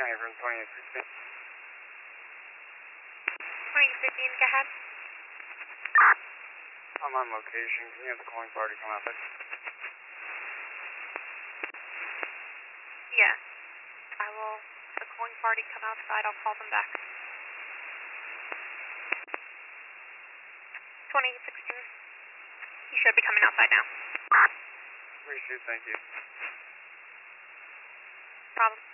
calling from 2816. 2815, go ahead. I'm on location. Can you have the calling party come outside? Yeah. I will have the calling party come outside. I'll call them back. 2816. You should be coming outside now. Appreciate it. Thank you. Problem.